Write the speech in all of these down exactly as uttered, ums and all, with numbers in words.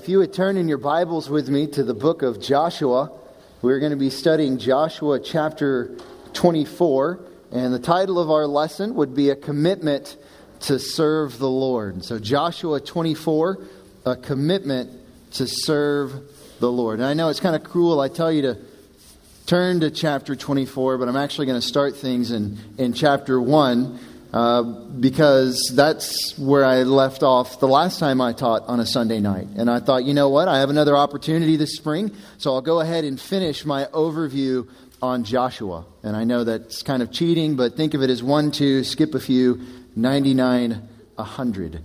if you would turn in your Bibles with me to the book of Joshua, we're going to be studying Joshua chapter twenty-four, and the title of our lesson would be A Commitment to Serve the Lord. So Joshua twenty-four, a commitment to serve the Lord. And I know it's kind of cruel, I tell you to turn to chapter twenty-four, but I'm actually going to start things in, in chapter one. Uh, because that's where I left off the last time I taught on a Sunday night. And I thought, you know what, I have another opportunity this spring, so I'll go ahead and finish my overview on Joshua. And I know that's kind of cheating, but think of it as one, two, skip a few, ninety-nine, a hundred.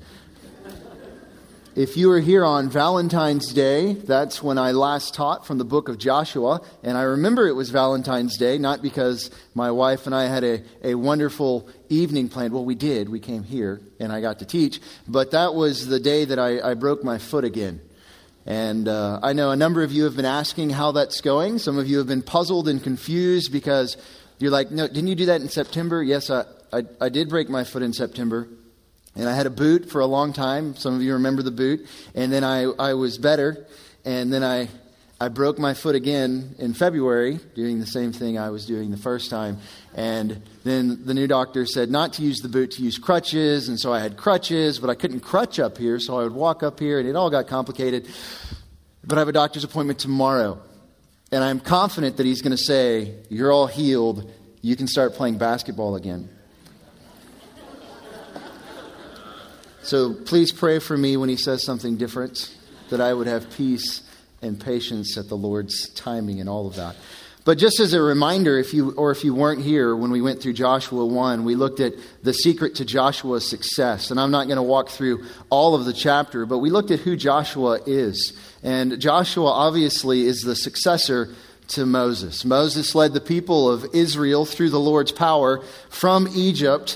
If you were here on Valentine's Day, that's when I last taught from the book of Joshua. And I remember it was Valentine's Day, not because my wife and I had a, a wonderful evening planned. Well, we did. We came here and I got to teach. But that was the day that I, I broke my foot again. And uh, I know a number of you have been asking how that's going. Some of you have been puzzled and confused because you're like, no, didn't you do that in September? Yes, I, I, I did break my foot in September. And I had a boot for a long time. Some of you remember the boot. And then I, I was better. And then I I broke my foot again in February, doing the same thing I was doing the first time. And then the new doctor said not to use the boot, to use crutches. And so I had crutches, but I couldn't crutch up here. So I would walk up here, and it all got complicated. But I have a doctor's appointment tomorrow. And I'm confident that he's going to say, you're all healed. You can start playing basketball again. So please pray for me when he says something different, that I would have peace and patience at the Lord's timing and all of that. But just as a reminder, if you or if you weren't here when we went through Joshua one, we looked at the secret to Joshua's success. And I'm not going to walk through all of the chapter, but we looked at who Joshua is. And Joshua obviously is the successor to Moses. Moses led the people of Israel through the Lord's power from Egypt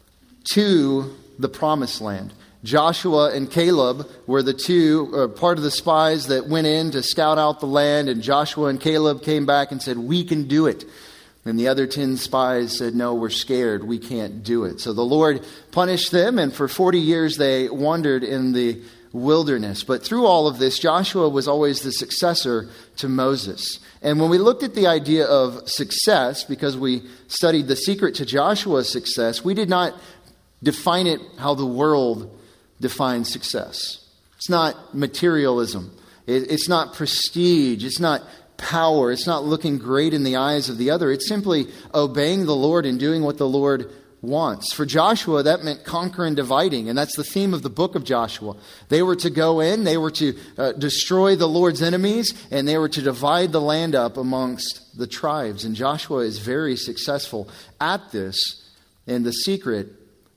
to the promised land. Joshua and Caleb were the two, uh, part of the spies that went in to scout out the land, and Joshua and Caleb came back and said, we can do it. And the other ten spies said, no, we're scared, we can't do it. So the Lord punished them, and for forty years they wandered in the wilderness. But through all of this, Joshua was always the successor to Moses. And when we looked at the idea of success, because we studied the secret to Joshua's success, we did not define it how the world defines success. It's not materialism. It's not prestige. It's not power. It's not looking great in the eyes of the other. It's simply obeying the Lord and doing what the Lord wants. For Joshua, that meant conquer and dividing. And that's the theme of the book of Joshua. They were to go in, they were to uh, destroy the Lord's enemies, and they were to divide the land up amongst the tribes. And Joshua is very successful at this. And the secret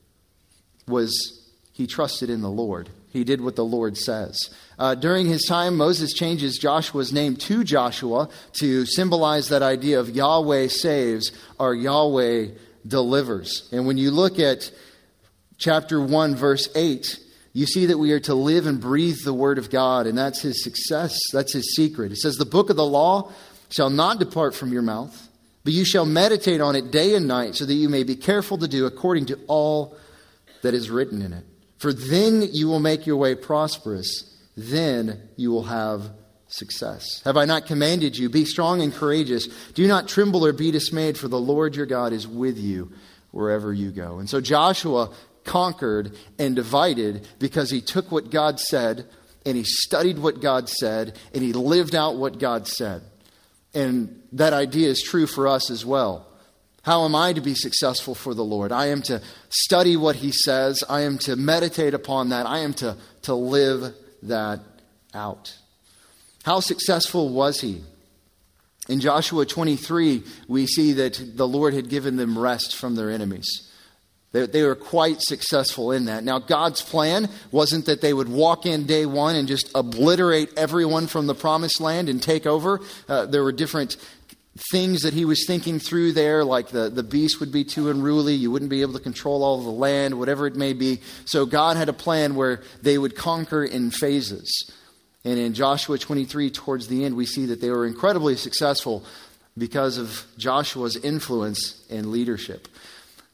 was he trusted in the Lord. He did what the Lord says. Uh, during his time, Moses changes Joshua's name to Joshua to symbolize that idea of Yahweh saves or Yahweh delivers. And when you look at chapter one, verse eight, you see that we are to live and breathe the word of God, and that's his success. That's his secret. It says, the book of the law shall not depart from your mouth, but you shall meditate on it day and night, so that you may be careful to do according to all that is written in it. For then you will make your way prosperous. Then you will have success. Have I not commanded you? Be strong and courageous. Do not tremble or be dismayed, for the Lord your God is with you wherever you go. And so Joshua conquered and divided because he took what God said and he studied what God said and he lived out what God said. And that idea is true for us as well. How am I to be successful for the Lord? I am to study what he says. I am to meditate upon that. I am to, to live that out. How successful was he? In Joshua twenty-three, we see that the Lord had given them rest from their enemies. They, they were quite successful in that. Now, God's plan wasn't that they would walk in day one and just obliterate everyone from the promised land and take over. Uh, there were different things that he was thinking through there, like the, the beast would be too unruly. You wouldn't be able to control all of the land, whatever it may be. So God had a plan where they would conquer in phases. And in Joshua twenty-three, towards the end, we see that they were incredibly successful because of Joshua's influence and leadership.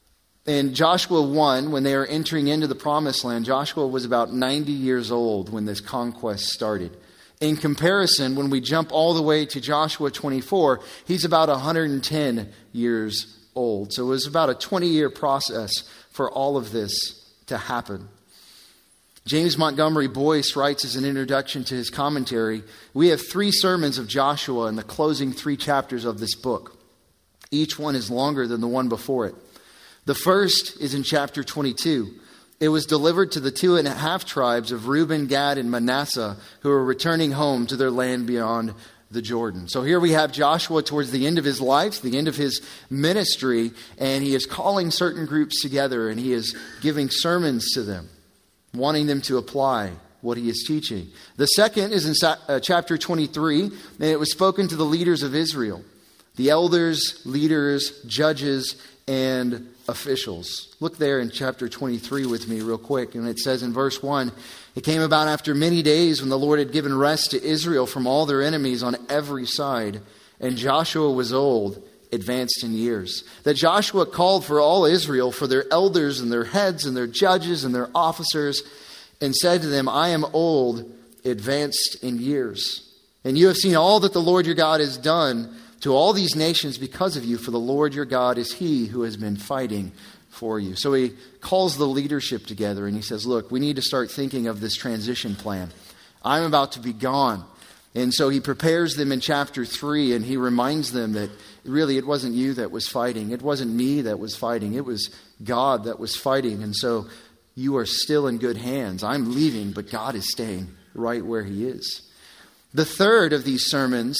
In Joshua one, when they are entering into the promised land, Joshua was about ninety years old when this conquest started. In comparison, when we jump all the way to Joshua twenty-four, he's about one hundred ten years old. So it was about a twenty-year process for all of this to happen. James Montgomery Boyce writes as an introduction to his commentary, we have three sermons of Joshua in the closing three chapters of this book. Each one is longer than the one before it. The first is in chapter twenty-two. It was delivered to the two and a half tribes of Reuben, Gad, and Manasseh who were returning home to their land beyond the Jordan. So here we have Joshua towards the end of his life, the end of his ministry, and he is calling certain groups together and he is giving sermons to them, wanting them to apply what he is teaching. The second is in uh, chapter twenty-three, and it was spoken to the leaders of Israel, the elders, leaders, judges, and officials. Look there in chapter twenty-three with me real quick. And it says in verse one, it came about after many days when the Lord had given rest to Israel from all their enemies on every side, and Joshua was old, advanced in years, that Joshua called for all Israel, for their elders and their heads and their judges and their officers, and said to them, I am old, advanced in years. And you have seen all that the Lord your God has done to all these nations because of you, for the Lord your God is he who has been fighting for you. So he calls the leadership together and he says, look, we need to start thinking of this transition plan. I'm about to be gone. And so he prepares them in chapter three and he reminds them that really it wasn't you that was fighting. It wasn't me that was fighting. It was God that was fighting. And so you are still in good hands. I'm leaving, but God is staying right where he is. The third of these sermons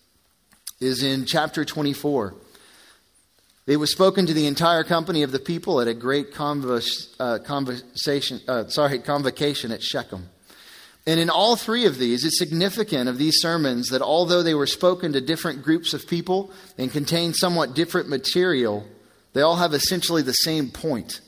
is in chapter twenty-four. It was spoken to the entire company of the people at a great convers, uh, conversation, uh, sorry, convocation at Shechem. And in all three of these, it's significant of these sermons that although they were spoken to different groups of people and contain somewhat different material, they all have essentially the same point.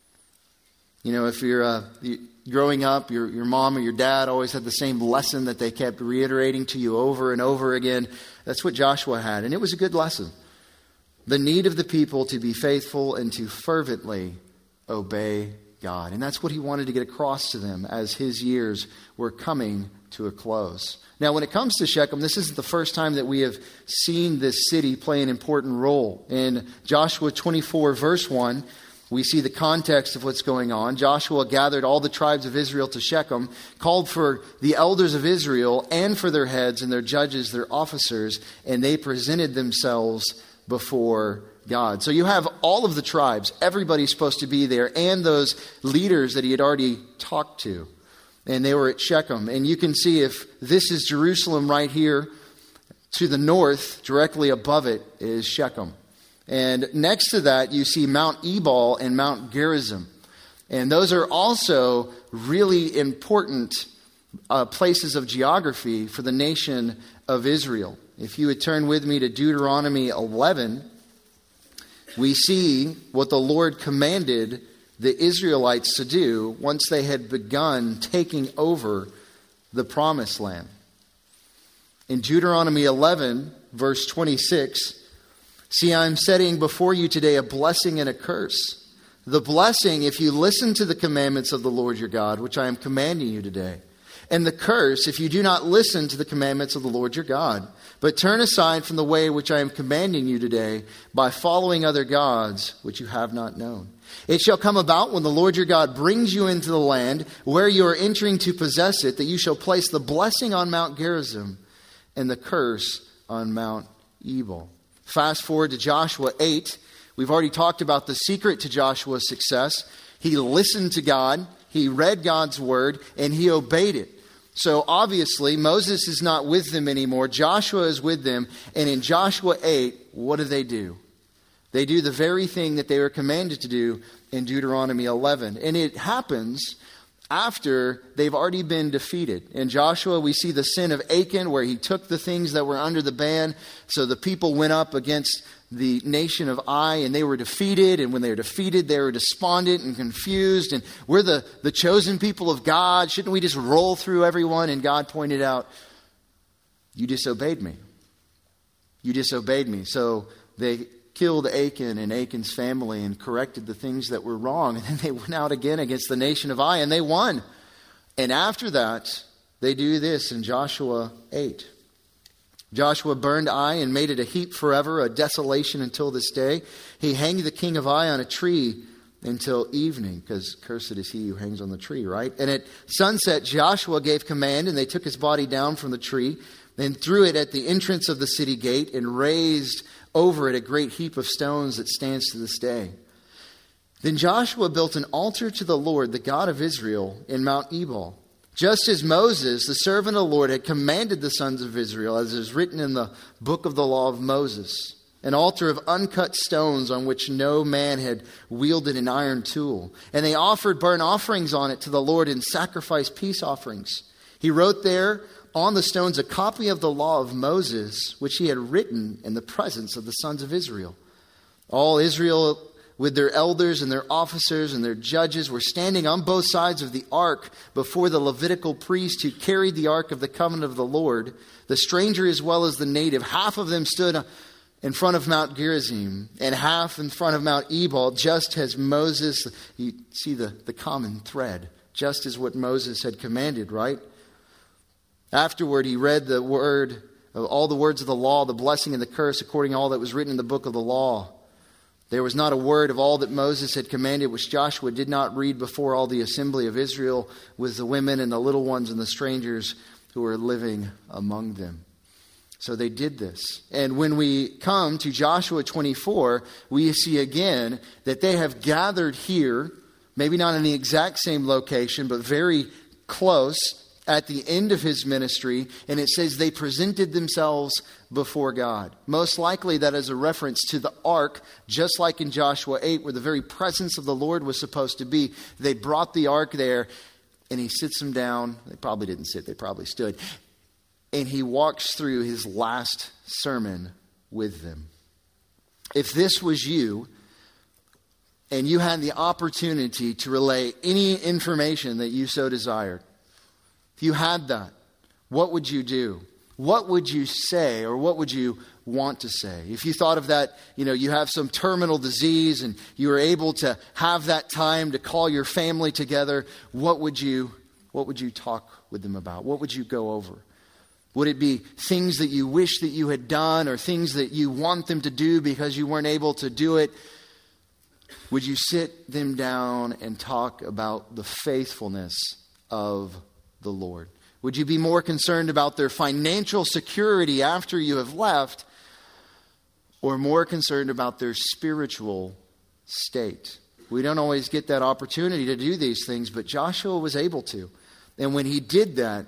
You know, if you're uh, you, growing up, your, your mom or your dad always had the same lesson that they kept reiterating to you over and over again. That's what Joshua had, and it was a good lesson. The need of the people to be faithful and to fervently obey God. And that's what he wanted to get across to them as his years were coming to a close. Now, when it comes to Shechem, this isn't the first time that we have seen this city play an important role. In Joshua twenty-four, verse one, we see the context of what's going on. Joshua gathered all the tribes of Israel to Shechem, called for the elders of Israel and for their heads and their judges, their officers, and they presented themselves before God. So you have all of the tribes, everybody's supposed to be there, and those leaders that he had already talked to. And they were at Shechem. And you can see if this is Jerusalem right here, to the north, directly above it is Shechem. And next to that, you see Mount Ebal and Mount Gerizim. And those are also really important uh, places of geography for the nation of Israel. If you would turn with me to Deuteronomy eleven, we see what the Lord commanded the Israelites to do once they had begun taking over the promised land. In Deuteronomy eleven, verse twenty-six, see, I am setting before you today a blessing and a curse. The blessing, if you listen to the commandments of the Lord your God, which I am commanding you today. And the curse, if you do not listen to the commandments of the Lord your God, but turn aside from the way which I am commanding you today by following other gods, which you have not known. It shall come about when the Lord your God brings you into the land where you are entering to possess it, that you shall place the blessing on Mount Gerizim and the curse on Mount Ebal. Fast forward to Joshua eight. We've already talked about the secret to Joshua's success. He listened to God, he read God's word, and he obeyed it. So obviously, Moses is not with them anymore. Joshua is with them. And in Joshua eight, what do they do? They do the very thing that they were commanded to do in Deuteronomy eleven. And it happens after they've already been defeated. In Joshua, we see the sin of Achan, where he took the things that were under the ban. So the people went up against the nation of Ai, and they were defeated. And when they were defeated, they were despondent and confused. And we're the, the chosen people of God. Shouldn't we just roll through everyone? And God pointed out, you disobeyed me. You disobeyed me. So they killed Achan and Achan's family and corrected the things that were wrong. And then they went out again against the nation of Ai and they won. And after that, they do this in Joshua eight. Joshua burned Ai and made it a heap forever, a desolation until this day. He hanged the king of Ai on a tree until evening, because cursed is he who hangs on the tree, right? And at sunset, Joshua gave command, and they took his body down from the tree and threw it at the entrance of the city gate and raised over it a great heap of stones that stands to this day. Then Joshua built an altar to the Lord, the God of Israel, in Mount Ebal, just as Moses, the servant of the Lord, had commanded the sons of Israel, as is written in the book of the law of Moses, an altar of uncut stones on which no man had wielded an iron tool. And they offered burnt offerings on it to the Lord and sacrificed peace offerings. He wrote there on the stones a copy of the law of Moses, which he had written in the presence of the sons of Israel. All Israel, with their elders and their officers and their judges, were standing on both sides of the ark before the Levitical priest who carried the ark of the covenant of the Lord, the stranger as well as the native. Half of them stood in front of Mount Gerizim and half in front of Mount Ebal, just as Moses, you see the, the common thread, just as what Moses had commanded, right? Afterward, he read the word, all the words of the law, the blessing and the curse, according to all that was written in the book of the law. There was not a word of all that Moses had commanded which Joshua did not read before all the assembly of Israel, with the women and the little ones and the strangers who were living among them. So they did this. And when we come to Joshua twenty-four, we see again that they have gathered here, maybe not in the exact same location, but very close, at the end of his ministry, and it says they presented themselves before God. Most likely that is a reference to the ark, just like in Joshua eight, where the very presence of the Lord was supposed to be. They brought the ark there, and he sits them down. They probably didn't sit, they probably stood. And he walks through his last sermon with them. If this was you, and you had the opportunity to relay any information that you so desired, if you had that, what would you do? What would you say, or what would you want to say? If you thought of that, you know, you have some terminal disease and you were able to have that time to call your family together, what would you, what would you talk with them about? What would you go over? Would it be things that you wish that you had done, or things that you want them to do because you weren't able to do it? Would you sit them down and talk about the faithfulness of the Lord? Would you be more concerned about their financial security after you have left, or more concerned about their spiritual state? We don't always get that opportunity to do these things, but Joshua was able to. And when he did that,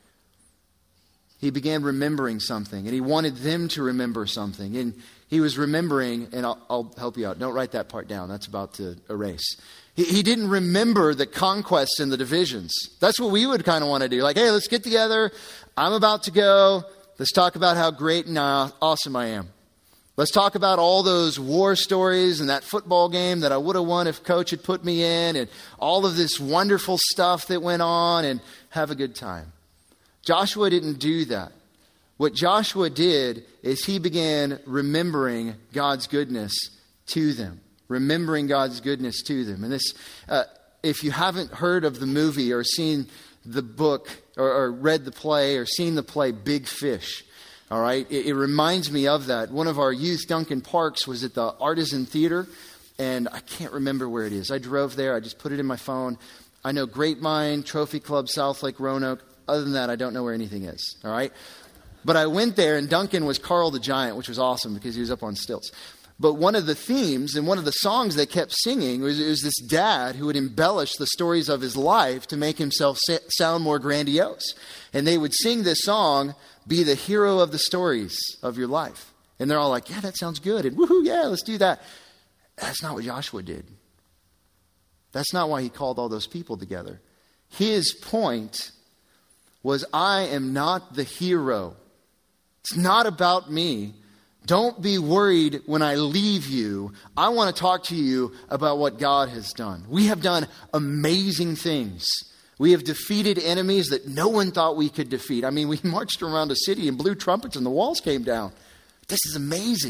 he began remembering something, and he wanted them to remember something. And he was remembering, and I'll, I'll help you out. Don't write that part down. That's about to erase. He, he didn't remember the conquests and the divisions. That's what we would kind of want to do. Like, hey, let's get together. I'm about to go. Let's talk about how great and uh, awesome I am. Let's talk about all those war stories and that football game that I would have won if coach had put me in, and all of this wonderful stuff that went on, and have a good time. Joshua didn't do that. What Joshua did is he began remembering God's goodness to them. Remembering God's goodness to them. And this, uh, if you haven't heard of the movie or seen the book or, or read the play or seen the play Big Fish, all right, it, it reminds me of that. One of our youth, Duncan Parks, was at the Artisan Theater, and I can't remember where it is. I drove there. I just put it in my phone. I know Grapevine, Trophy Club, South Lake Roanoke. Other than that, I don't know where anything is, all right? But I went there, and Duncan was Carl the Giant, which was awesome because he was up on stilts. But one of the themes and one of the songs they kept singing was, was this dad who would embellish the stories of his life to make himself sa- sound more grandiose. And they would sing this song, "Be the hero of the stories of your life." And they're all like, yeah, that sounds good. And woohoo, yeah, let's do that. That's not what Joshua did. That's not why he called all those people together. His point was, I am not the hero. It's not about me. Don't be worried when I leave you. I want to talk to you about what God has done. We have done amazing things. We have defeated enemies that no one thought we could defeat. I mean, we marched around a city and blew trumpets and the walls came down. This is amazing.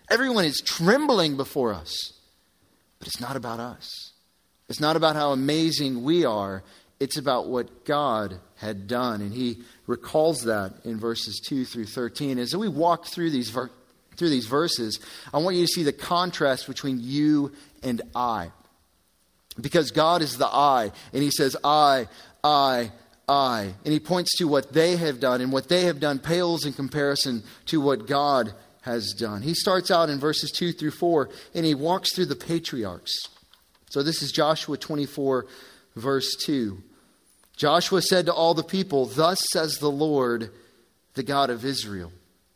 Everyone is trembling before us. But it's not about us. It's not about how amazing we are. It's about what God had done. And he recalls that in verses two through thirteen. As we walk through these, ver- through these verses, I want you to see the contrast between you and I. Because God is the I. And he says, I, I, I. And he points to what they have done. And what they have done pales in comparison to what God has done. He starts out in verses two through four. And he walks through the patriarchs. So this is Joshua twenty-four, verse two. Joshua said to all the people, thus says the Lord, the God of Israel.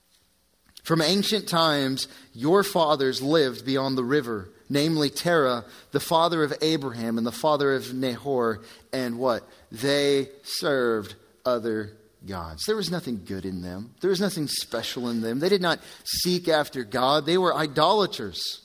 From ancient times, your fathers lived beyond the river, namely Terah, the father of Abraham and the father of Nahor, and what? They served other gods. There was nothing good in them. There was nothing special in them. They did not seek after God. They were idolaters.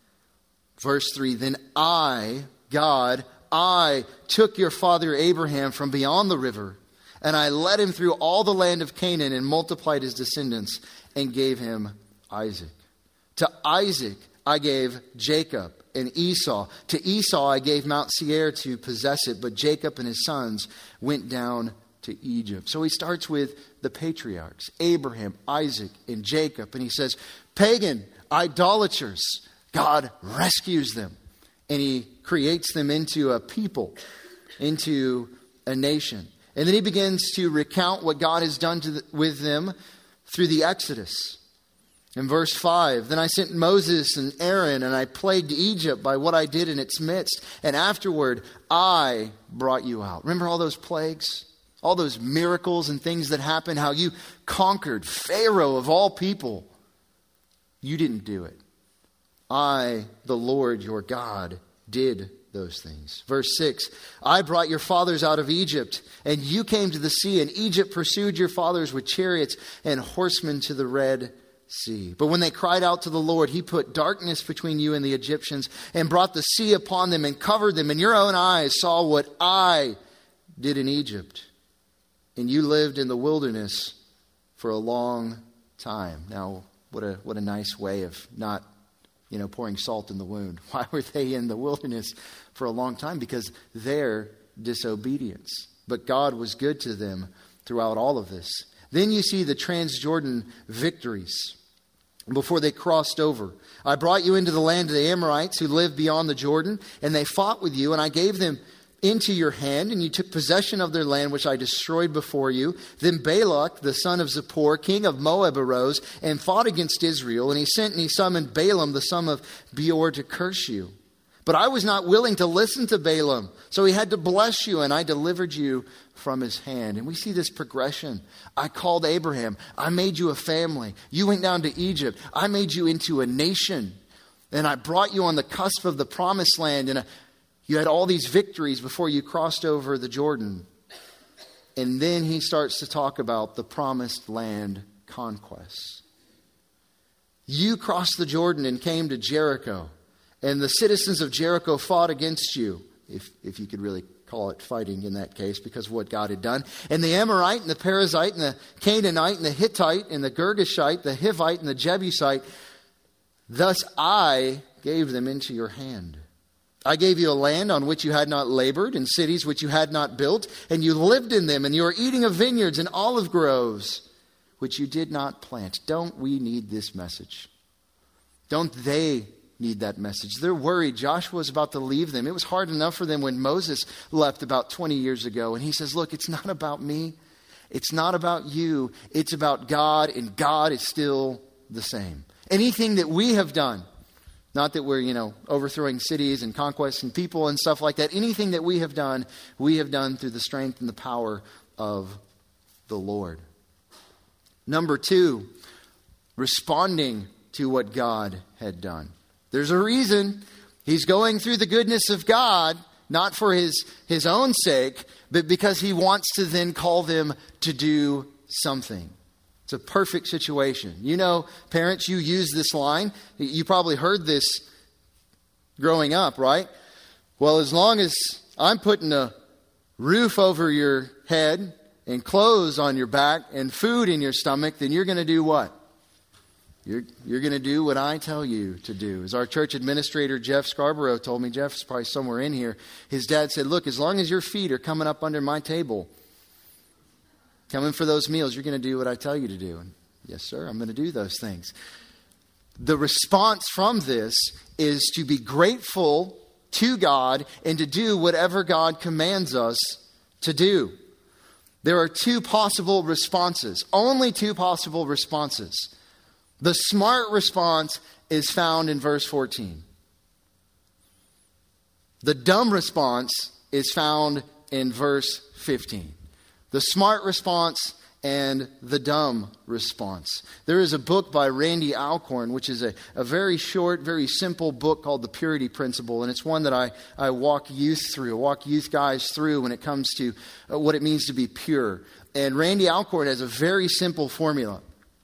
Verse three, then I, God, I took your father Abraham from beyond the river, and I led him through all the land of Canaan and multiplied his descendants and gave him Isaac. To Isaac I gave Jacob and Esau. To Esau I gave Mount Seir to possess it, but Jacob and his sons went down to Egypt. So he starts with the patriarchs, Abraham, Isaac, and Jacob. And he says, pagan, idolaters, God rescues them. And he creates them into a people, into a nation. And then he begins to recount what God has done to the, with them through the Exodus. In verse five, then I sent Moses and Aaron, and I plagued Egypt by what I did in its midst. And afterward, I brought you out. Remember all those plagues? All those miracles and things that happened? How you conquered Pharaoh of all people. You didn't do it. I, the Lord your God, did those things. Verse six, I brought your fathers out of Egypt, and you came to the sea, and Egypt pursued your fathers with chariots and horsemen to the Red Sea. But when they cried out to the Lord, he put darkness between you and the Egyptians and brought the sea upon them and covered them. And your own eyes saw what I did in Egypt. And you lived in the wilderness for a long time. Now, what a what a nice way of not You know, pouring salt in the wound. Why were they in the wilderness for a long time? Because their disobedience. But God was good to them throughout all of this. Then you see the Transjordan victories before they crossed over. I brought you into the land of the Amorites who lived beyond the Jordan, and they fought with you, and I gave them into your hand, and you took possession of their land, which I destroyed before you. Then Balak, the son of Zippor, king of Moab, arose and fought against Israel, and he sent and he summoned Balaam, the son of Beor, to curse you. But I was not willing to listen to Balaam, so he had to bless you, and I delivered you from his hand. And we see this progression. I called Abraham. I made you a family. You went down to Egypt. I made you into a nation. And I brought you on the cusp of the promised land, and a You had all these victories before you crossed over the Jordan. And then he starts to talk about the promised land conquests. You crossed the Jordan and came to Jericho. And the citizens of Jericho fought against you. If, if you could really call it fighting in that case, because of what God had done. And the Amorite and the Perizzite and the Canaanite and the Hittite and the Girgashite, the Hivite and the Jebusite. Thus I gave them into your hand. I gave you a land on which you had not labored, and cities which you had not built, and you lived in them, and you are eating of vineyards and olive groves, which you did not plant. Don't we need this message? Don't they need that message? They're worried. Joshua is about to leave them. It was hard enough for them when Moses left about twenty years ago. And he says, look, it's not about me. It's not about you. It's about God, and God is still the same. Anything that we have done, not that we're, you know, overthrowing cities and conquests and people and stuff like that. Anything that we have done, we have done through the strength and the power of the Lord. Number two, responding to what God had done. There's a reason he's going through the goodness of God, not for his, his own sake, but because he wants to then call them to do something. It's a perfect situation. You know, parents, you use this line. You probably heard this growing up, right? Well, as long as I'm putting a roof over your head and clothes on your back and food in your stomach, then you're going to do what? You're, you're going to do what I tell you to do. As our church administrator, Jeff Scarborough, told me, Jeff's probably somewhere in here, his dad said, look, as long as your feet are coming up under my table, coming for those meals, you're going to do what I tell you to do. And yes, sir, I'm going to do those things. The response from this is to be grateful to God and to do whatever God commands us to do. There are two possible responses, only two possible responses. The smart response is found in verse fourteen. The dumb response is found in verse fifteen. The smart response and the dumb response. There is a book by Randy Alcorn, which is a, a very short, very simple book called The Purity Principle. And it's one that I, I walk youth through, walk youth guys through when it comes to uh, what it means to be pure. And Randy Alcorn has a very simple formula.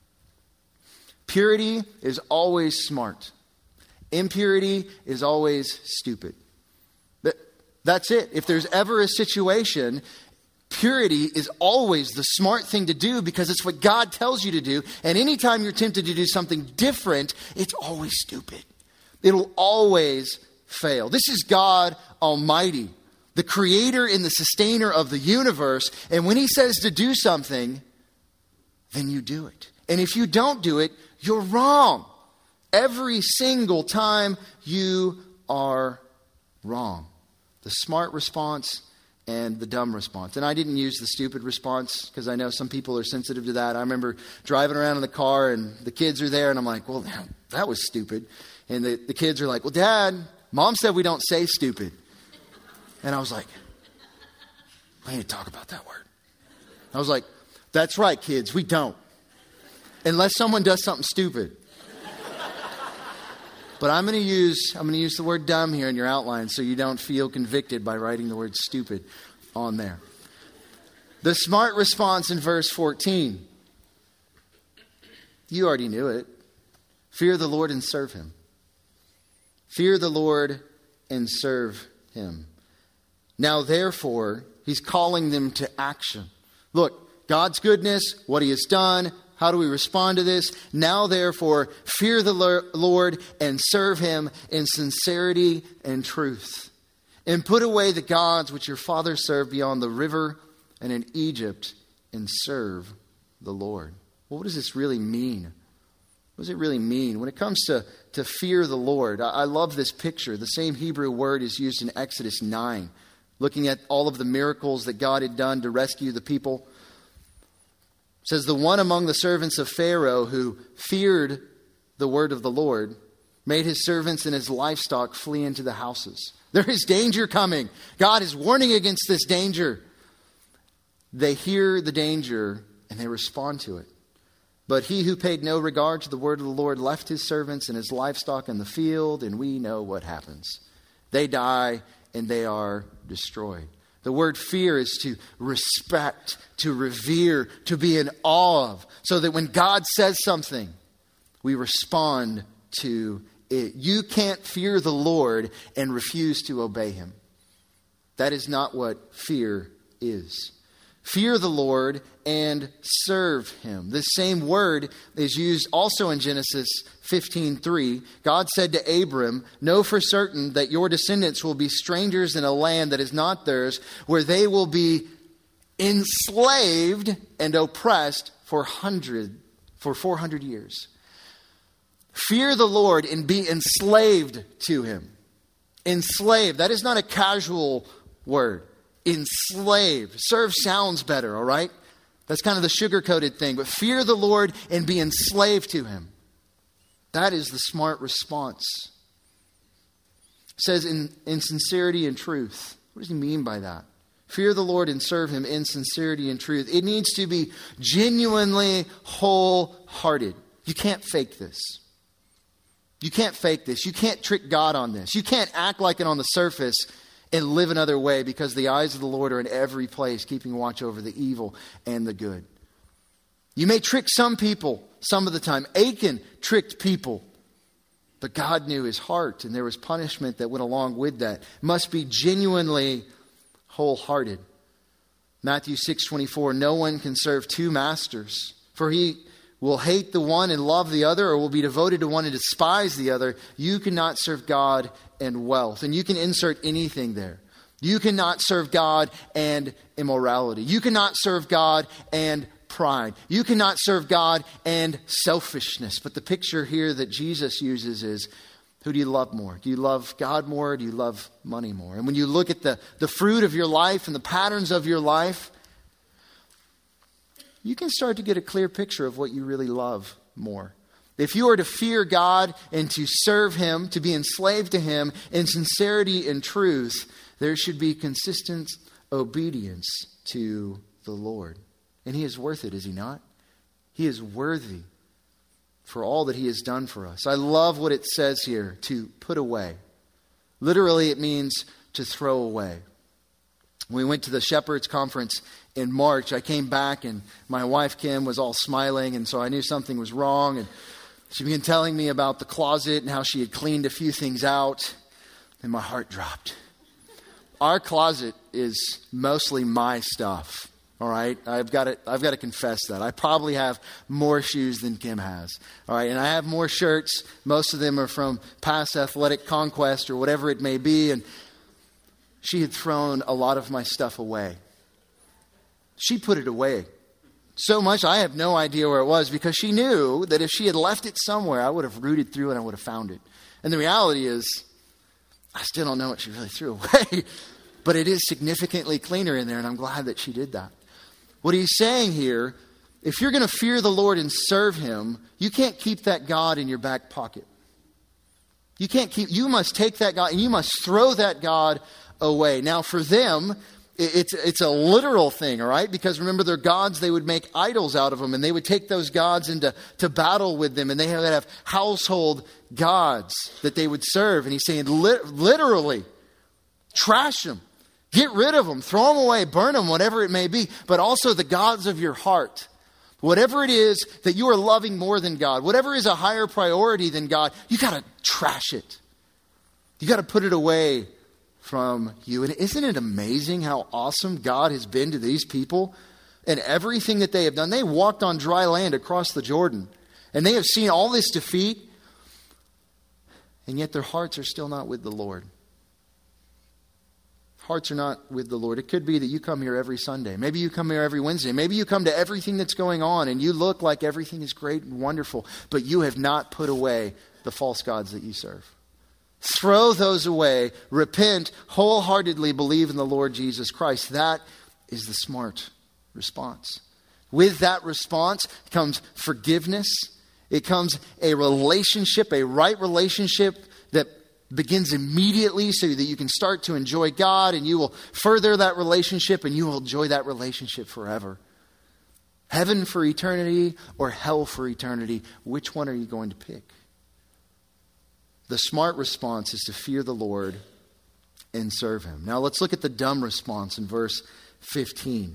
Purity is always smart. Impurity is always stupid. That, that's it. If there's ever a situation, purity is always the smart thing to do because it's what God tells you to do. And anytime you're tempted to do something different, it's always stupid. It'll always fail. This is God Almighty, the creator and the sustainer of the universe. And when he says to do something, then you do it. And if you don't do it, you're wrong. Every single time you are wrong. The smart response and the dumb response. And I didn't use the stupid response because I know some people are sensitive to that. I remember driving around in the car and the kids are there and I'm like, well, that was stupid. And the, the kids are like, well, Dad, Mom said we don't say stupid. And I was like, I need to talk about that word. I was like, that's right, kids, we don't. Unless someone does something stupid. But I'm going to use I'm going to use the word dumb here in your outline so you don't feel convicted by writing the word stupid on there. The smart response in verse fourteen. You already knew it. Fear the Lord and serve him. Fear the Lord and serve him. Now, therefore, he's calling them to action. Look, God's goodness, what he has done. How do we respond to this? Now, therefore, fear the Lord and serve him in sincerity and truth. And put away the gods which your fathers served beyond the river and in Egypt and serve the Lord. Well, what does this really mean? What does it really mean? When it comes to, to fear the Lord, I, I love this picture. The same Hebrew word is used in Exodus nine, looking at all of the miracles that God had done to rescue the people. It says, the one among the servants of Pharaoh who feared the word of the Lord made his servants and his livestock flee into the houses. There is danger coming. God is warning against this danger. They hear the danger and they respond to it. But he who paid no regard to the word of the Lord left his servants and his livestock in the field, and we know what happens. They die and they are destroyed. The word fear is to respect, to revere, to be in awe of, so that when God says something, we respond to it. You can't fear the Lord and refuse to obey him. That is not what fear is. Fear the Lord and serve him. This same word is used also in Genesis fifteen three. God said to Abram, know for certain that your descendants will be strangers in a land that is not theirs, where they will be enslaved and oppressed for hundred, for four hundred years. Fear the Lord and be enslaved to him. Enslaved. That is not a casual word. Enslaved. Serve sounds better, all right? That's kind of the sugar-coated thing. But fear the Lord and be enslaved to him. That is the smart response. It says in, in sincerity and truth. What does he mean by that? Fear the Lord and serve him in sincerity and truth. It needs to be genuinely wholehearted. You can't fake this. You can't fake this. You can't trick God on this. You can't act like it on the surface and live another way, because the eyes of the Lord are in every place, keeping watch over the evil and the good. You may trick some people some of the time. Achan tricked people, but God knew his heart, and there was punishment that went along with that. Must be genuinely wholehearted. Matthew six twenty-four, no one can serve two masters, for he will hate the one and love the other, or will be devoted to one and despise the other. You cannot serve God and wealth. And you can insert anything there. You cannot serve God and immorality. You cannot serve God and pride. You cannot serve God and selfishness. But the picture here that Jesus uses is, who do you love more? Do you love God more, or do you love money more? And when you look at the, the fruit of your life and the patterns of your life, you can start to get a clear picture of what you really love more. If you are to fear God and to serve Him, to be enslaved to Him in sincerity and truth, there should be consistent obedience to the Lord. And He is worth it, is He not? He is worthy for all that He has done for us. I love what it says here, to put away. Literally, it means to throw away. When we went to the Shepherds Conference in March, I came back and my wife, Kim, was all smiling. And so I knew something was wrong. And she began telling me about the closet and how she had cleaned a few things out. And my heart dropped. Our closet is mostly my stuff. All right. I've got to, I've got to confess that. I probably have more shoes than Kim has. All right. And I have more shirts. Most of them are from past athletic conquest or whatever it may be. And she had thrown a lot of my stuff away. She put it away so much I have no idea where it was, because she knew that if she had left it somewhere, I would have rooted through and I would have found it. And the reality is, I still don't know what she really threw away. But it is significantly cleaner in there, and I'm glad that she did that. What he's saying here, if you're going to fear the Lord and serve Him, you can't keep that God in your back pocket. You can't keep, you must take that God and you must throw that God away. Now for them, it's, it's a literal thing, all right? Because remember, their gods, they would make idols out of them, and they would take those gods into to battle with them, and they would have household gods that they would serve. And he's saying, lit, literally, trash them. Get rid of them, throw them away, burn them, whatever it may be. But also the gods of your heart. Whatever it is that you are loving more than God, whatever is a higher priority than God, you got to trash it. You got to put it away from you. And isn't it amazing how awesome God has been to these people and everything that they have done? They walked on dry land across the Jordan, and they have seen all this defeat, and yet their hearts are still not with the Lord. Hearts are not with the Lord. It could be that you come here every Sunday. Maybe you come here every Wednesday. Maybe you come to everything that's going on and you look like everything is great and wonderful, but you have not put away the false gods that you serve. Throw those away. Repent. Wholeheartedly believe in the Lord Jesus Christ. That is the smart response. With that response comes forgiveness. It comes a relationship, a right relationship that begins immediately so that you can start to enjoy God, and you will further that relationship and you will enjoy that relationship forever. Heaven for eternity or hell for eternity, which one are you going to pick? The smart response is to fear the Lord and serve Him. Now let's look at the dumb response in verse fifteen.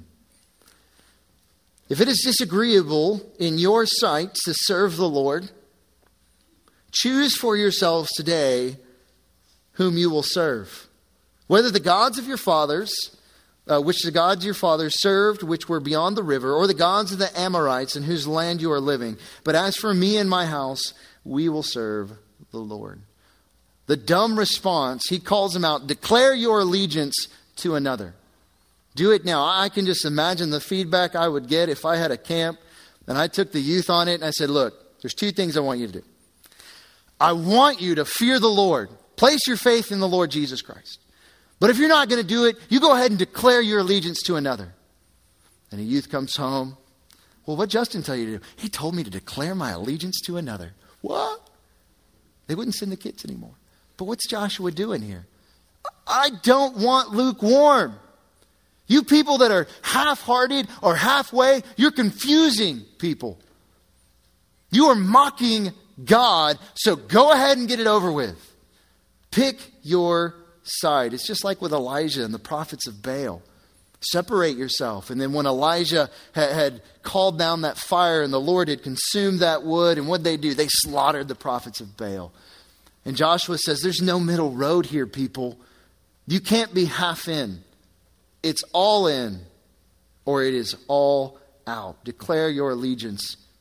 If it is disagreeable in your sight to serve the Lord, choose for yourselves today whom you will serve. Whether the gods of your fathers, uh, which the gods your fathers served, which were beyond the river, or the gods of the Amorites in whose land you are living. But as for me and my house, we will serve the Lord. The dumb response, he calls them out, declare your allegiance to another. Do it now. I can just imagine the feedback I would get if I had a camp and I took the youth on it and I said, look, there's two things I want you to do. I want you to fear the Lord. Place your faith in the Lord Jesus Christ. But if you're not going to do it, you go ahead and declare your allegiance to another. And a youth comes home. Well, what Justin tell you to do? He told me to declare my allegiance to another. What? They wouldn't send the kids anymore. But what's Joshua doing here? I don't want lukewarm. You people that are half-hearted or halfway, you're confusing people. You are mocking God, so go ahead and get it over with. Pick your side. It's just like with Elijah and the prophets of Baal. Separate yourself. And then when Elijah had, had called down that fire and the Lord had consumed that wood, and what did they do? They slaughtered the prophets of Baal. And Joshua says, there's no middle road here, people. You can't be half in. It's all in, or it is all out. Declare your allegiance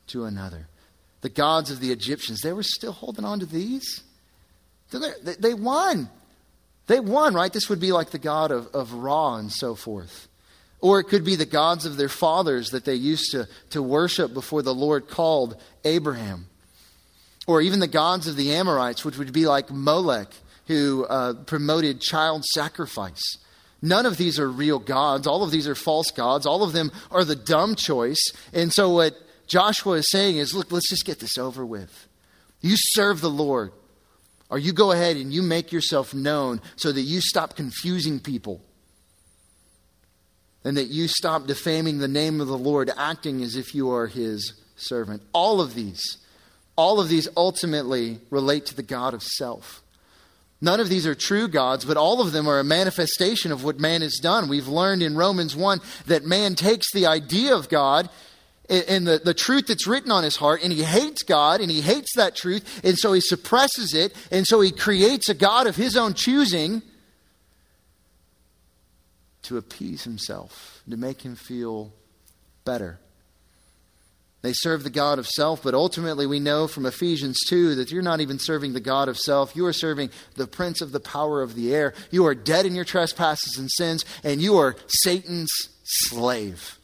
to another. The gods of the Egyptians, they were still holding on to these. They, they won. They won, right? This would be like the god of, of Ra and so forth. Or it could be the gods of their fathers that they used to, to worship before the Lord called Abraham. Or even the gods of the Amorites, which would be like Molech, who uh, promoted child sacrifice. None of these are real gods. All of these are false gods. All of them are the dumb choice. And so what Joshua is saying is, look, let's just get this over with. You serve the Lord. Or you go ahead and you make yourself known so that you stop confusing people. And that you stop defaming the name of the Lord, acting as if you are his servant. All of these, all of these ultimately relate to the God of self. None of these are true gods, but all of them are a manifestation of what man has done. We've learned in Romans one that man takes the idea of God and the, the truth that's written on his heart, and he hates God, and he hates that truth, and so he suppresses it, and so he creates a God of his own choosing to appease himself, to make him feel better. They serve the God of self, but ultimately we know from Ephesians two that you're not even serving the God of self. You are serving the prince of the power of the air. You are dead in your trespasses and sins, and you are Satan's slave.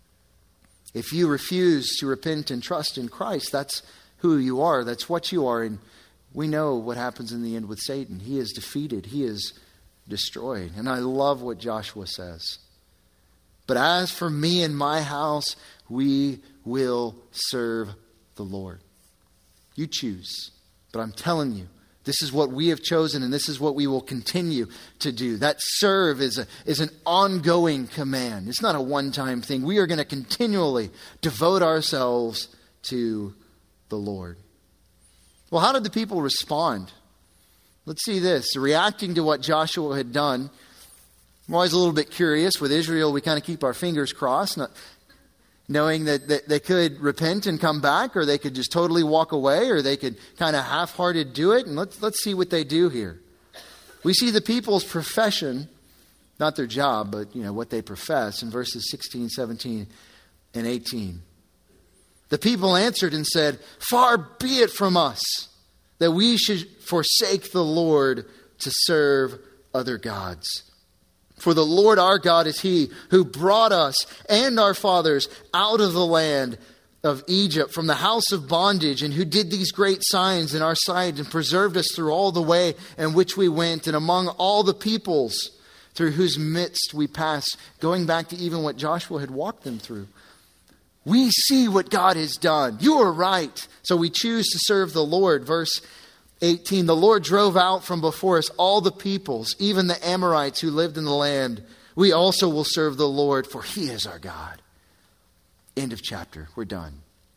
If you refuse to repent and trust in Christ, that's who you are. That's what you are. And we know what happens in the end with Satan. He is defeated. He is destroyed. And I love what Joshua says. But as for me and my house, we will serve the Lord. You choose. But I'm telling you, this is what we have chosen, and this is what we will continue to do. That serve is a, is an ongoing command. It's not a one-time thing. We are going to continually devote ourselves to the Lord. Well, how did the people respond? Let's see this. Reacting to what Joshua had done. I'm always a little bit curious. With Israel, we kind of keep our fingers crossed, not knowing that, that they could repent and come back, or they could just totally walk away, or they could kind of half-hearted do it. And let's, let's see what they do here. We see the people's profession, not their job, but you know what they profess in verses sixteen, seventeen, and eighteen. The people answered and said, "Far be it from us that we should forsake the Lord to serve other gods. For the Lord our God is He who brought us and our fathers out of the land of Egypt from the house of bondage, and who did these great signs in our sight and preserved us through all the way in which we went and among all the peoples through whose midst we passed," going back to even what Joshua had walked them through. We see what God has done. You are right. So we choose to serve the Lord. Verse eighteen, the Lord drove out from before us all the peoples, even the Amorites who lived in the land. We also will serve the Lord, for He is our God. End of chapter. We're done.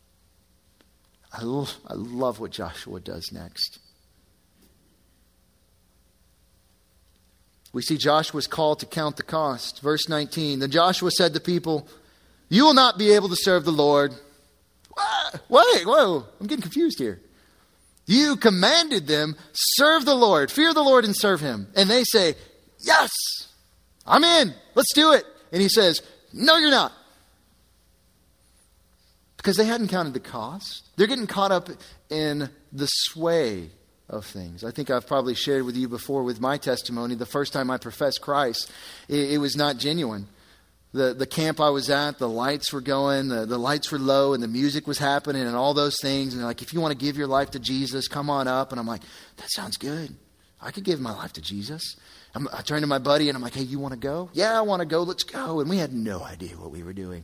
I, lo- I love what Joshua does next. We see Joshua's call to count the cost. Verse nineteen, then Joshua said to people, "You will not be able to serve the Lord." Wait, whoa, I'm getting confused here. You commanded them, serve the Lord, fear the Lord and serve Him. And they say, yes, I'm in, let's do it. And He says, no, you're not. Because they hadn't counted the cost. They're getting caught up in the sway of things. I think I've probably shared with you before with my testimony. The first time I professed Christ, it, it was not genuine. The the camp I was at, the lights were going, the, the lights were low, and the music was happening and all those things. And they're like, if you want to give your life to Jesus, come on up. And I'm like, that sounds good. I could give my life to Jesus. I'm, I turned to my buddy and I'm like, hey, you want to go? Yeah, I want to go. Let's go. And we had no idea what we were doing.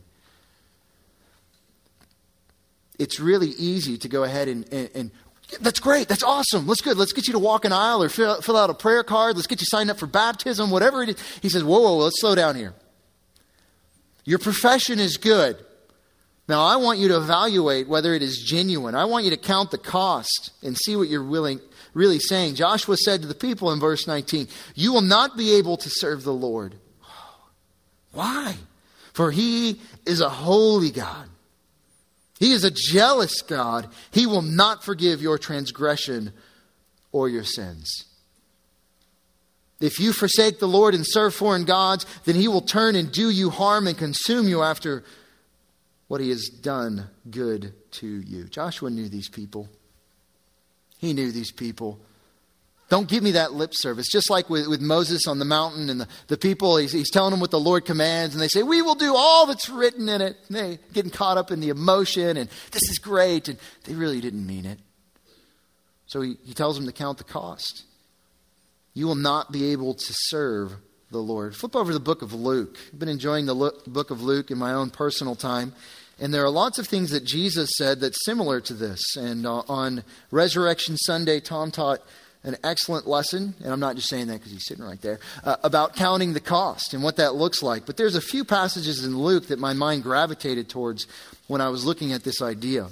It's really easy to go ahead and, and, and that's great. That's awesome. Let's good. Let's get you to walk an aisle or fill, fill out a prayer card. Let's get you signed up for baptism, whatever it is. He says, whoa, whoa, whoa, let's slow down here. Your profession is good. Now, I want you to evaluate whether it is genuine. I want you to count the cost and see what you're willing, really saying. Joshua said to the people in verse nineteen, you will not be able to serve the Lord. Why? For He is a holy God. He is a jealous God. He will not forgive your transgression or your sins. If you forsake the Lord and serve foreign gods, then He will turn and do you harm and consume you after what he has done good to you. Joshua knew these people. He knew these people. Don't give me that lip service. Just like with, with Moses on the mountain and the, the people, he's, he's telling them what the Lord commands. And they say, we will do all that's written in it. And they getting caught up in the emotion. And this is great. And they really didn't mean it. So he, he tells them to count the cost. You will not be able to serve the Lord. Flip over to the book of Luke. I've been enjoying the Lu- book of Luke in my own personal time. And there are lots of things that Jesus said that's similar to this. And uh, on Resurrection Sunday, Tom taught an excellent lesson, and I'm not just saying that because he's sitting right there, uh, about counting the cost and what that looks like. But there's a few passages in Luke that my mind gravitated towards when I was looking at this idea.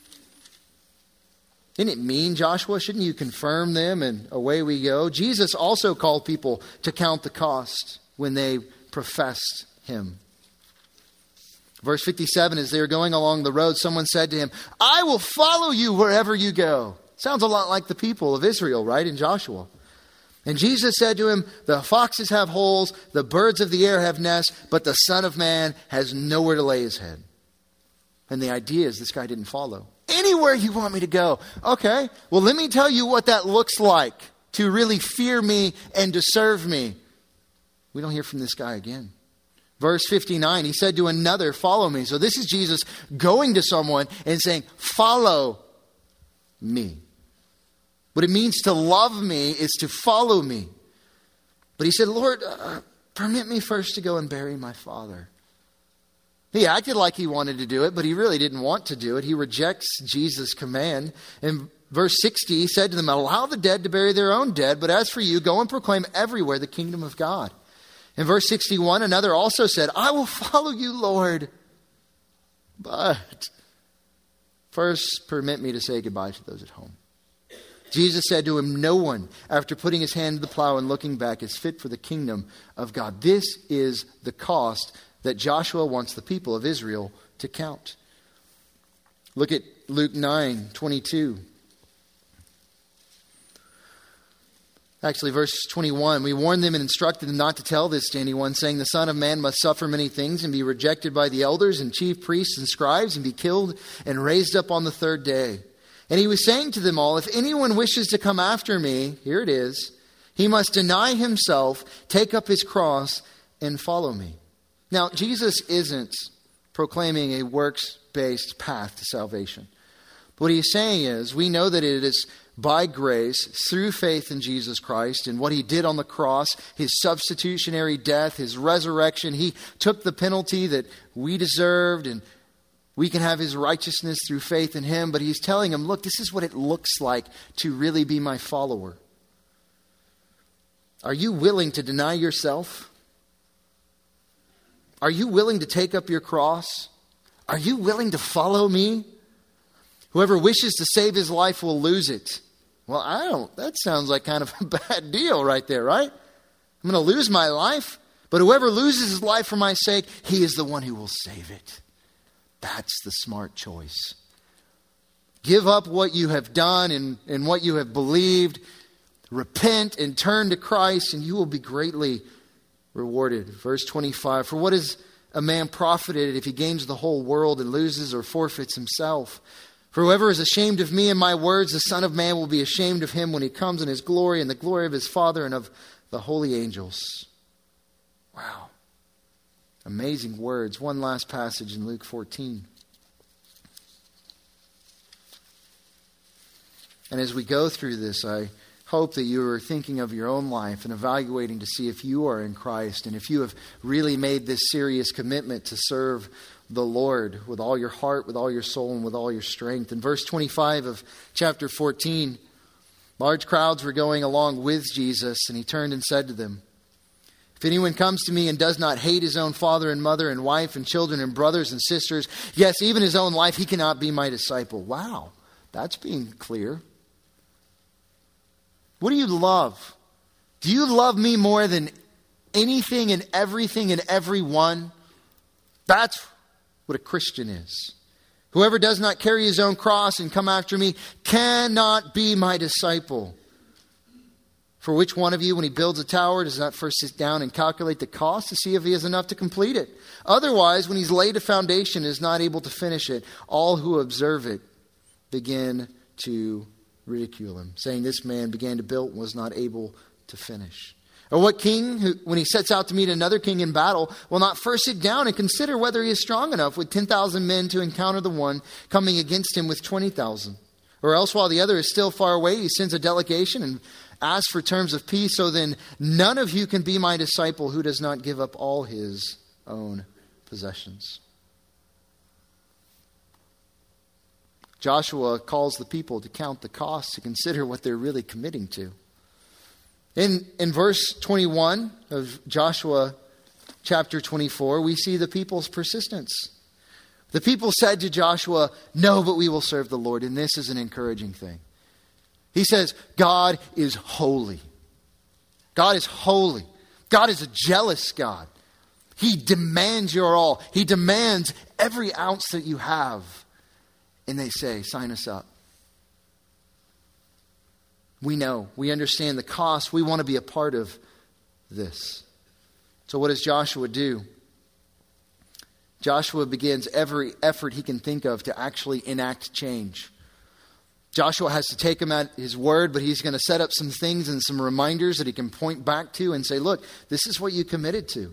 Didn't it mean, Joshua? Shouldn't you confirm them? And away we go. Jesus also called people to count the cost when they professed him. Verse fifty-seven, as they were going along the road, someone said to him, I will follow you wherever you go. Sounds a lot like the people of Israel, right, in Joshua. And Jesus said to him, the foxes have holes, the birds of the air have nests, but the Son of Man has nowhere to lay his head. And the idea is this guy didn't follow. Anywhere you want me to go. Okay, well, let me tell you what that looks like to really fear me and to serve me. We don't hear from this guy again. Verse fifty-nine, he said to another, follow me. So this is Jesus going to someone and saying, follow me. What it means to love me is to follow me. But he said, Lord, uh, permit me first to go and bury my father. He acted like he wanted to do it, but he really didn't want to do it. He rejects Jesus' command. In verse sixty, he said to them, allow the dead to bury their own dead, but as for you, go and proclaim everywhere the kingdom of God. In verse sixty-one, another also said, I will follow you, Lord, but first permit me to say goodbye to those at home. Jesus said to him, no one, after putting his hand to the plow and looking back, is fit for the kingdom of God. This is the cost that Joshua wants the people of Israel to count. Look at Luke nine twenty-two. Actually, verse twenty-one, we warned them and instructed them not to tell this to anyone, saying the Son of Man must suffer many things and be rejected by the elders and chief priests and scribes and be killed and raised up on the third day. And he was saying to them all, if anyone wishes to come after me, here it is, he must deny himself, take up his cross, and follow me. Now, Jesus isn't proclaiming a works-based path to salvation. What he's saying is, we know that it is by grace, through faith in Jesus Christ and what he did on the cross, his substitutionary death, his resurrection. He took the penalty that we deserved, and we can have his righteousness through faith in him. But he's telling him, look, this is what it looks like to really be my follower. Are you willing to deny yourself? Are you willing to take up your cross? Are you willing to follow me? Whoever wishes to save his life will lose it. Well, I don't, that sounds like kind of a bad deal right there, right? I'm going to lose my life, but whoever loses his life for my sake, he is the one who will save it. That's the smart choice. Give up what you have done and, and what you have believed. Repent and turn to Christ, and you will be greatly rewarded. Verse twenty-five, for what is a man profited if he gains the whole world and loses or forfeits himself? For whoever is ashamed of me and my words, the Son of Man will be ashamed of him when he comes in his glory and the glory of his Father and of the holy angels. Wow. Amazing words. One last passage in Luke fourteen. And as we go through this, I hope that you are thinking of your own life and evaluating to see if you are in Christ and if you have really made this serious commitment to serve the Lord with all your heart, with all your soul, and with all your strength. In verse twenty-five of chapter fourteen, large crowds were going along with Jesus, and he turned and said to them, if anyone comes to me and does not hate his own father and mother and wife and children and brothers and sisters, yes, even his own life, he cannot be my disciple. Wow, that's being clear. What do you love? Do you love me more than anything and everything and everyone? That's what a Christian is. Whoever does not carry his own cross and come after me cannot be my disciple. For which one of you, when he builds a tower, does not first sit down and calculate the cost to see if he has enough to complete it? Otherwise, when he's laid a foundation and is not able to finish it, all who observe it begin to ridicule him, saying, this man began to build and was not able to finish. Or what king, who, when he sets out to meet another king in battle, will not first sit down and consider whether he is strong enough with ten thousand men to encounter the one coming against him with twenty thousand? Or else, while the other is still far away, he sends a delegation and asks for terms of peace. So then none of you can be my disciple who does not give up all his own possessions. Joshua calls the people to count the cost, to consider what they're really committing to. In, in verse twenty-one of Joshua chapter twenty-four, we see the people's persistence. The people said to Joshua, no, but we will serve the Lord. And this is an encouraging thing. He says, God is holy. God is holy. God is a jealous God. He demands your all. He demands every ounce that you have. And they say, sign us up. We know, we understand the cost. We want to be a part of this. So what does Joshua do? Joshua begins every effort he can think of to actually enact change. Joshua has to take him at his word, but he's going to set up some things and some reminders that he can point back to and say, look, this is what you committed to.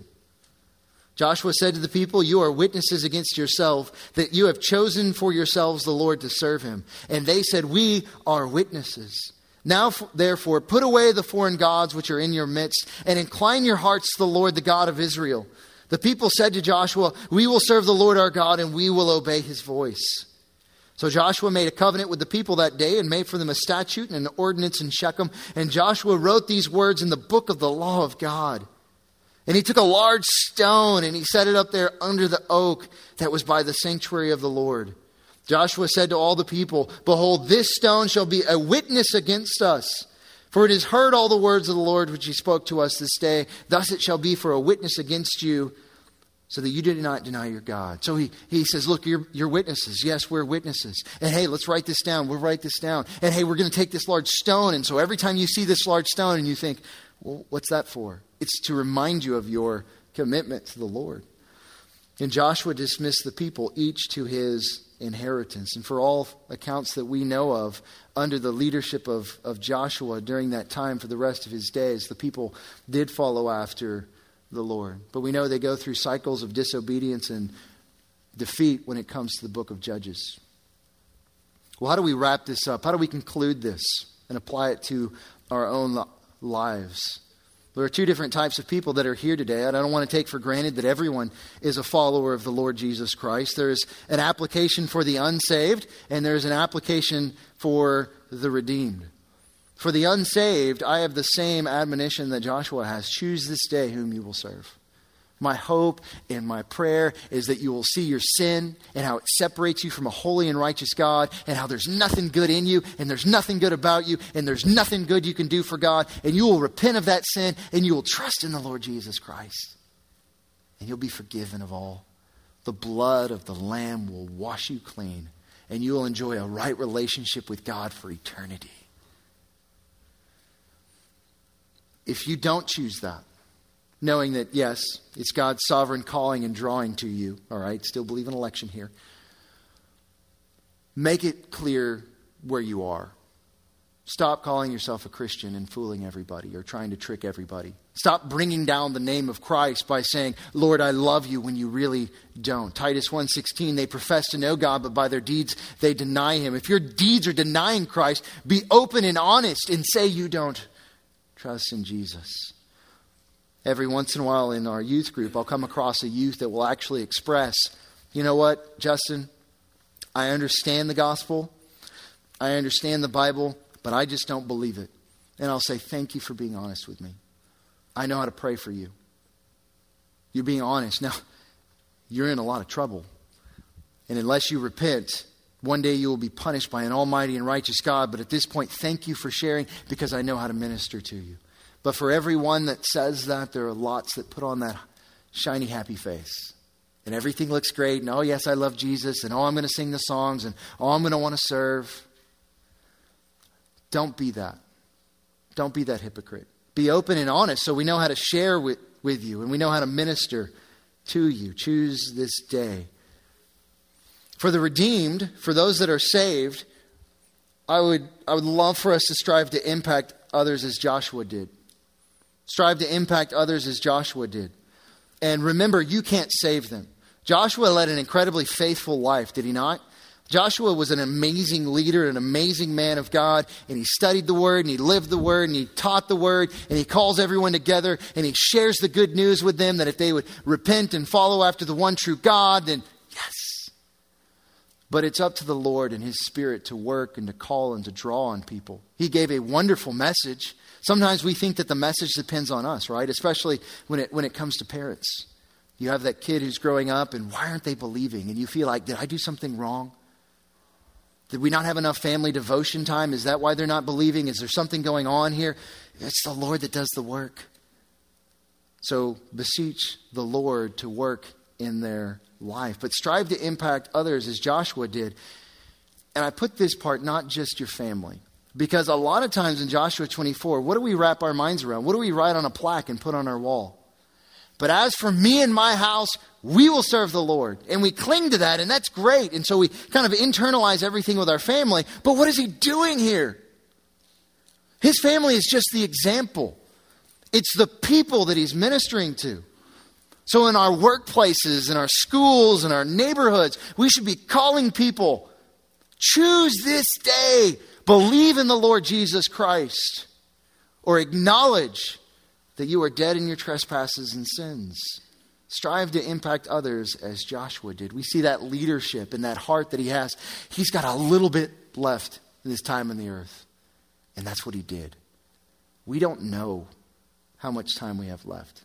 Joshua said to the people, you are witnesses against yourself that you have chosen for yourselves the Lord to serve him. And they said, we are witnesses. Now, therefore, put away the foreign gods which are in your midst and incline your hearts to the Lord, the God of Israel. The people said to Joshua, we will serve the Lord our God and we will obey his voice. So Joshua made a covenant with the people that day and made for them a statute and an ordinance in Shechem. And Joshua wrote these words in the book of the law of God. And he took a large stone and he set it up there under the oak that was by the sanctuary of the Lord. Joshua said to all the people, behold, this stone shall be a witness against us. For it has heard all the words of the Lord which he spoke to us this day. Thus it shall be for a witness against you, so that you did not deny your God. So he, he says, look, you're, you're witnesses. Yes, we're witnesses. And hey, let's write this down. We'll write this down. And hey, we're going to take this large stone. And so every time you see this large stone and you think, well, what's that for? It's to remind you of your commitment to the Lord. And Joshua dismissed the people, each to his inheritance. And for all accounts that we know of, under the leadership of, of Joshua during that time for the rest of his days, the people did follow after the Lord. But we know they go through cycles of disobedience and defeat when it comes to the book of Judges. Well, how do we wrap this up? How do we conclude this and apply it to our own lives? There are two different types of people that are here today. And I don't want to take for granted that everyone is a follower of the Lord Jesus Christ. There's an application for the unsaved, and there's an application for the redeemed. For the unsaved, I have the same admonition that Joshua has. Choose this day whom you will serve. My hope and my prayer is that you will see your sin and how it separates you from a holy and righteous God, and how there's nothing good in you and there's nothing good about you and there's nothing good you can do for God. And you will repent of that sin and you will trust in the Lord Jesus Christ. And you'll be forgiven of all. The blood of the Lamb will wash you clean, and you will enjoy a right relationship with God for eternity. If you don't choose that, knowing that, yes, it's God's sovereign calling and drawing to you, all right, still believe in election here, make it clear where you are. Stop calling yourself a Christian and fooling everybody or trying to trick everybody. Stop bringing down the name of Christ by saying, Lord, I love you, when you really don't. Titus one sixteen, they profess to know God, but by their deeds they deny him. If your deeds are denying Christ, be open and honest and say you don't trust in Jesus. Every once in a while in our youth group, I'll come across a youth that will actually express, you know what, Justin, I understand the gospel, I understand the Bible, but I just don't believe it. And I'll say, thank you for being honest with me. I know how to pray for you. You're being honest. Now, you're in a lot of trouble. And unless you repent, one day you will be punished by an almighty and righteous God. But at this point, thank you for sharing, because I know how to minister to you. But for everyone that says that, there are lots that put on that shiny, happy face. And everything looks great. And oh, yes, I love Jesus. And oh, I'm going to sing the songs. And oh, I'm going to want to serve. Don't be that. Don't be that hypocrite. Be open and honest so we know how to share with, with you and we know how to minister to you. Choose this day. For the redeemed, for those that are saved, I would I would love for us to strive to impact others as Joshua did. Strive to impact others as Joshua did. And remember, you can't save them. Joshua led an incredibly faithful life, did he not? Joshua was an amazing leader, an amazing man of God, and he studied the word, and he lived the word, and he taught the word, and he calls everyone together, and he shares the good news with them that if they would repent and follow after the one true God, then yes. But it's up to the Lord and His Spirit to work and to call and to draw on people. He gave a wonderful message. Sometimes we think that the message depends on us, right? Especially when it when it comes to parents. You have that kid who's growing up, and why aren't they believing? And you feel like, did I do something wrong? Did we not have enough family devotion time? Is that why they're not believing? Is there something going on here? It's the Lord that does the work. So beseech the Lord to work in their life. But strive to impact others as Joshua did. And I put this part, not just your family. Because a lot of times in Joshua twenty-four, what do we wrap our minds around? What do we write on a plaque and put on our wall? But as for me and my house, we will serve the Lord. And we cling to that, and that's great. And so we kind of internalize everything with our family. But what is he doing here? His family is just the example. It's the people that he's ministering to. So in our workplaces, in our schools, in our neighborhoods, we should be calling people, choose this day, believe in the Lord Jesus Christ, or acknowledge that you are dead in your trespasses and sins. Strive to impact others as Joshua did. We see that leadership and that heart that he has. He's got a little bit left in his time on the earth. And that's what he did. We don't know how much time we have left.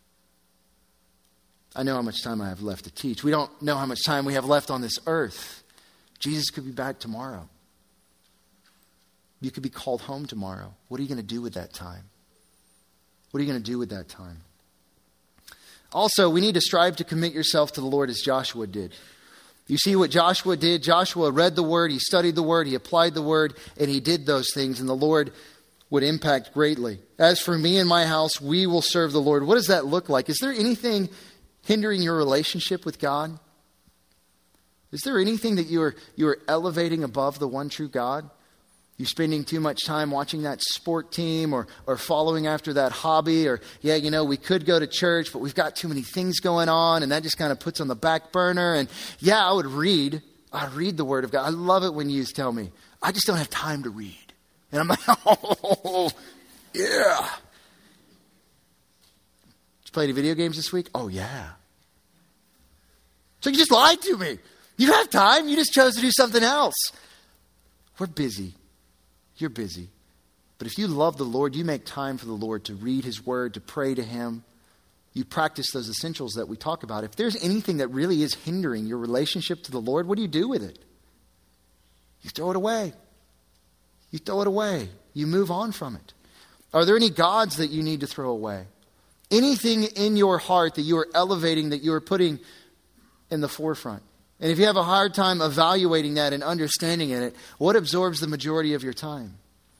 I know how much time I have left to teach. We don't know how much time we have left on this earth. Jesus could be back tomorrow. You could be called home tomorrow. What are you going to do with that time? What are you going to do with that time? Also, we need to strive to commit yourself to the Lord as Joshua did. You see what Joshua did? Joshua read the word, he studied the word, he applied the word, and he did those things, and the Lord would impact greatly. As for me and my house, we will serve the Lord. What does that look like? Is there anything hindering your relationship with God? Is there anything that you are, you are elevating above the one true God? You spending too much time watching that sport team or or following after that hobby, or, yeah, you know, we could go to church, but we've got too many things going on, and that just kind of puts on the back burner. And yeah, I would read. I read the Word of God. I love it when you tell me, I just don't have time to read. And I'm like, oh, yeah. Did you play any video games this week? Oh, yeah. So you just lied to me. You have time. You just chose to do something else. We're busy. You're busy. But if you love the Lord, you make time for the Lord to read His Word, to pray to Him. You practice those essentials that we talk about. If there's anything that really is hindering your relationship to the Lord, what do you do with it? You throw it away. You throw it away. You move on from it. Are there any gods that you need to throw away? Anything in your heart that you are elevating, that you are putting in the forefront? And if you have a hard time evaluating that and understanding it, what absorbs the majority of your time?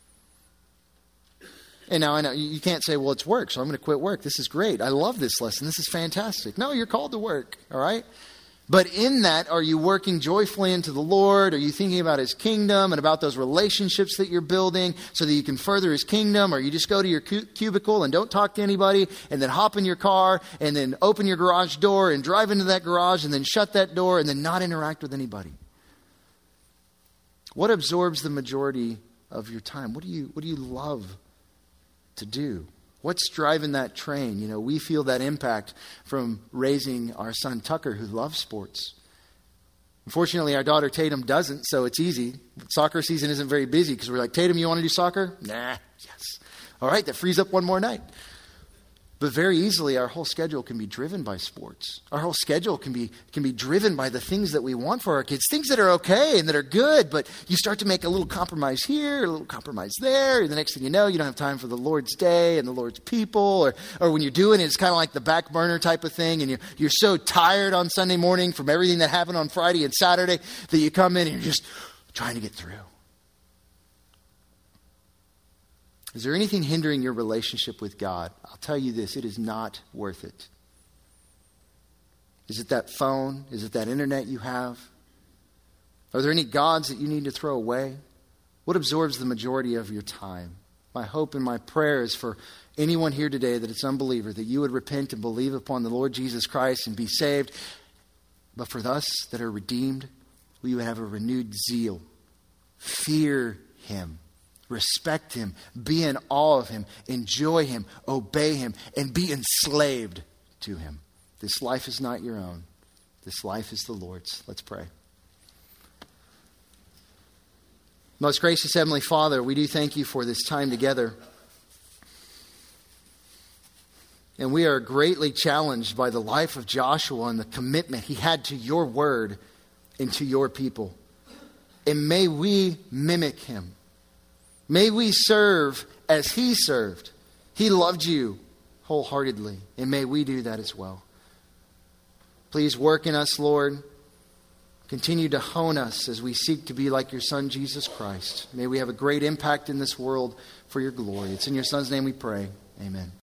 And now I know you can't say, well, it's work, so I'm going to quit work. This is great. I love this lesson. This is fantastic. No, you're called to work, all right? But in that, are you working joyfully into the Lord? Are you thinking about His kingdom and about those relationships that you're building so that you can further His kingdom? Or you just go to your cubicle and don't talk to anybody and then hop in your car and then open your garage door and drive into that garage and then shut that door and then not interact with anybody? What absorbs the majority of your time? What do you, what do you love to do? What's driving that train? You know, we feel that impact from raising our son Tucker, who loves sports. Unfortunately, our daughter Tatum doesn't, so it's easy. Soccer season isn't very busy because we're like, Tatum, you want to do soccer? Nah, yes. All right, that frees up one more night. But very easily, our whole schedule can be driven by sports. Our whole schedule can be can be driven by the things that we want for our kids. Things that are okay and that are good, but you start to make a little compromise here, a little compromise there. And the next thing you know, you don't have time for the Lord's day and the Lord's people. Or or when you're doing it, it's kind of like the back burner type of thing. And you're, you're so tired on Sunday morning from everything that happened on Friday and Saturday that you come in and you're just trying to get through. Is there anything hindering your relationship with God? I'll tell you this, it is not worth it. Is it that phone? Is it that internet you have? Are there any gods that you need to throw away? What absorbs the majority of your time? My hope and my prayer is for anyone here today that it's unbeliever, that you would repent and believe upon the Lord Jesus Christ and be saved. But for us that are redeemed, we would have a renewed zeal. Fear Him. Respect Him. Be in awe of Him. Enjoy Him. Obey Him. And be enslaved to Him. This life is not your own. This life is the Lord's. Let's pray. Most gracious Heavenly Father, we do thank you for this time together. And we are greatly challenged by the life of Joshua and the commitment he had to your word and to your people. And may we mimic him. May we serve as he served. He loved you wholeheartedly. And may we do that as well. Please work in us, Lord. Continue to hone us as we seek to be like your Son, Jesus Christ. May we have a great impact in this world for your glory. It's in your Son's name we pray. Amen.